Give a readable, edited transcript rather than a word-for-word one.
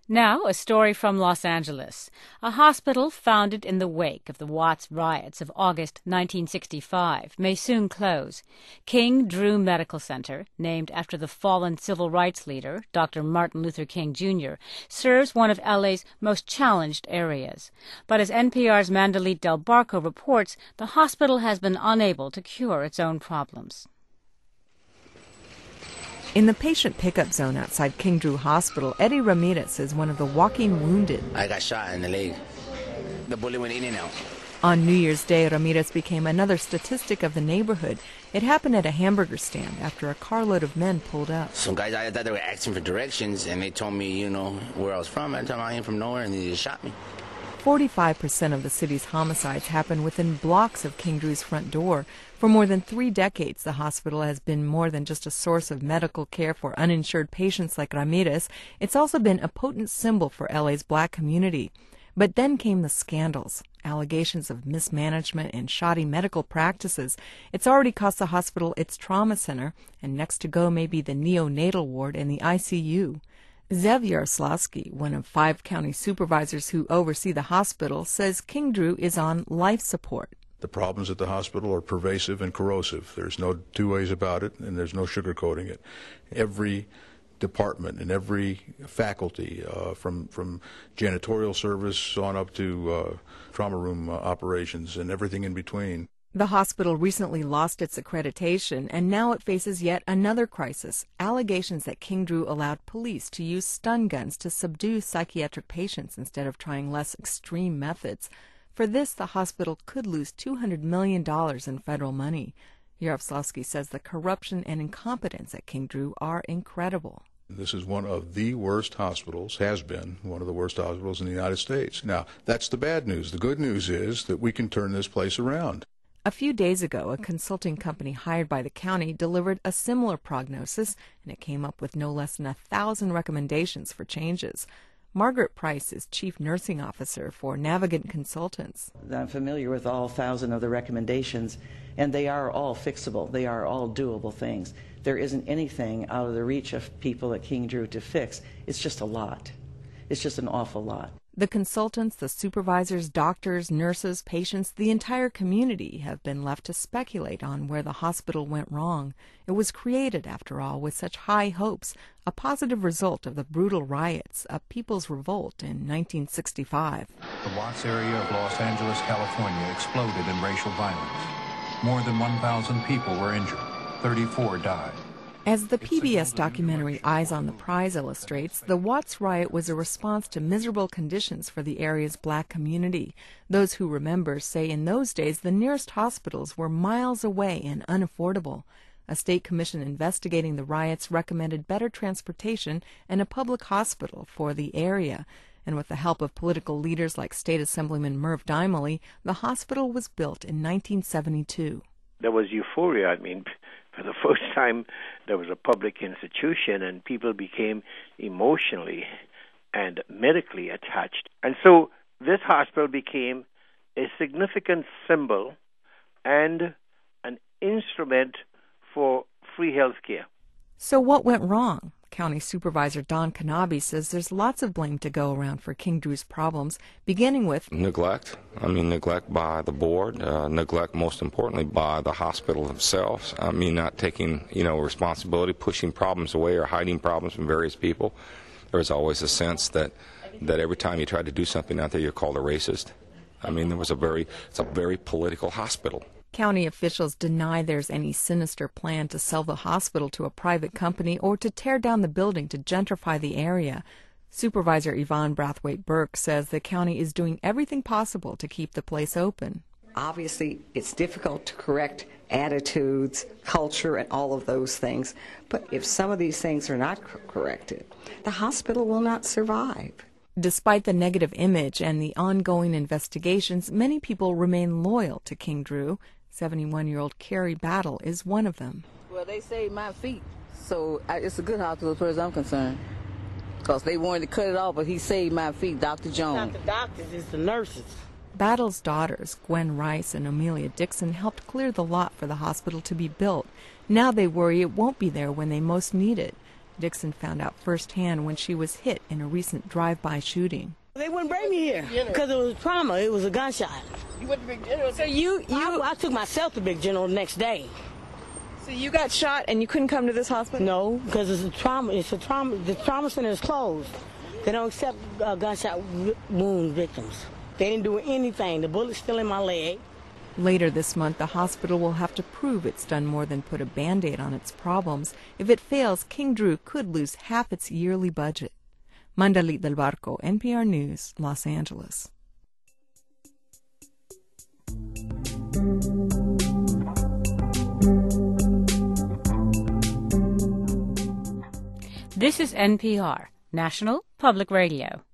Now, a story from Los Angeles. A hospital founded in the wake of the Watts riots of August 1965 may soon close. King Drew Medical Center, named after the fallen civil rights leader, Dr. Martin Luther King Jr., serves one of LA's most challenged areas. But as NPR's Mandalit Del Barco reports, the hospital has been unable to cure its own problems. In the patient pickup zone outside King Drew Hospital, Eddie Ramirez is one of the walking wounded. I got shot in the leg. The bullet went in and out. On New Year's Day, Ramirez became another statistic of the neighborhood. It happened at a hamburger stand after a carload of men pulled up. Some guys, I thought they were asking for directions, and they told me, where I was from. I told them I ain't from nowhere, and they just shot me. 45% of the city's homicides happen within blocks of King Drew's front door. For more than 3 decades, the hospital has been more than just a source of medical care for uninsured patients like Ramirez. It's also been a potent symbol for LA's black community. But then came the scandals, allegations of mismanagement and shoddy medical practices. It's already cost the hospital its trauma center, and next to go may be the neonatal ward and the ICU. Zev Yaroslavsky, one of 5 county supervisors who oversee the hospital, says King Drew is on life support. The problems at the hospital are pervasive and corrosive. There's no two ways about it, and there's no sugarcoating it. Every department and every faculty, from janitorial service on up to trauma room operations and everything in between. The hospital recently lost its accreditation, and now it faces yet another crisis, allegations that King Drew allowed police to use stun guns to subdue psychiatric patients instead of trying less extreme methods. For this, the hospital could lose $200 million in federal money. Yaroslavsky says the corruption and incompetence at King Drew are incredible. This is one of the worst hospitals, has been one of the worst hospitals in the United States. Now, that's the bad news. The good news is that we can turn this place around. A few days ago, a consulting company hired by the county delivered a similar prognosis, and it came up with no less than 1,000 recommendations for changes. Margaret Price is Chief Nursing Officer for Navigant Consultants. I'm familiar with all 1,000 of the recommendations, and they are all fixable. They are all doable things. There isn't anything out of the reach of people at King Drew to fix. It's just a lot. It's just an awful lot. The consultants, the supervisors, doctors, nurses, patients, the entire community have been left to speculate on where the hospital went wrong. It was created, after all, with such high hopes, a positive result of the brutal riots, a people's revolt in 1965. The Watts area of Los Angeles, California exploded in racial violence. More than 1,000 people were injured. 34 died. As the PBS documentary Eyes on the Prize illustrates, the Watts riot was a response to miserable conditions for the area's black community. Those who remember say in those days the nearest hospitals were miles away and unaffordable. A state commission investigating the riots recommended better transportation and a public hospital for the area. And with the help of political leaders like State Assemblyman Merv Dymally, the hospital was built in 1972. There was euphoria. For the first time, there was a public institution, and people became emotionally and medically attached. And so this hospital became a significant symbol and an instrument for free health care. So what went wrong? County Supervisor Don Knabe says there's lots of blame to go around for King Drew's problems, beginning with neglect. Neglect by the board, neglect most importantly by the hospital themselves. Not taking, responsibility, pushing problems away or hiding problems from various people. There was always a sense that every time you tried to do something out there, you're called a racist. It's a very political hospital. County officials deny there's any sinister plan to sell the hospital to a private company or to tear down the building to gentrify the area. Supervisor Yvonne Brathwaite-Burke says the county is doing everything possible to keep the place open. Obviously, it's difficult to correct attitudes, culture, and all of those things. But if some of these things are not corrected, the hospital will not survive. Despite the negative image and the ongoing investigations, many people remain loyal to King Drew. 71-year-old Carrie Battle is one of them. Well, they saved my feet, so it's a good hospital as far as I'm concerned. Because they wanted to cut it off, but he saved my feet, Dr. Jones. It's not the doctors, it's the nurses. Battle's daughters, Gwen Rice and Amelia Dixon, helped clear the lot for the hospital to be built. Now they worry it won't be there when they most need it. Dixon found out firsthand when she was hit in a recent drive-by shooting. They wouldn't bring me here because it was trauma. It was a gunshot. You went to Big General? So I took myself to Big General the next day. So you got shot and you couldn't come to this hospital? No, because it's a trauma. The trauma center is closed. They don't accept gunshot wound victims. They didn't do anything. The bullet's still in my leg. Later this month, the hospital will have to prove it's done more than put a Band-Aid on its problems. If it fails, King Drew could lose half its yearly budget. Mandalit del Barco, NPR News, Los Angeles. This is NPR, National Public Radio.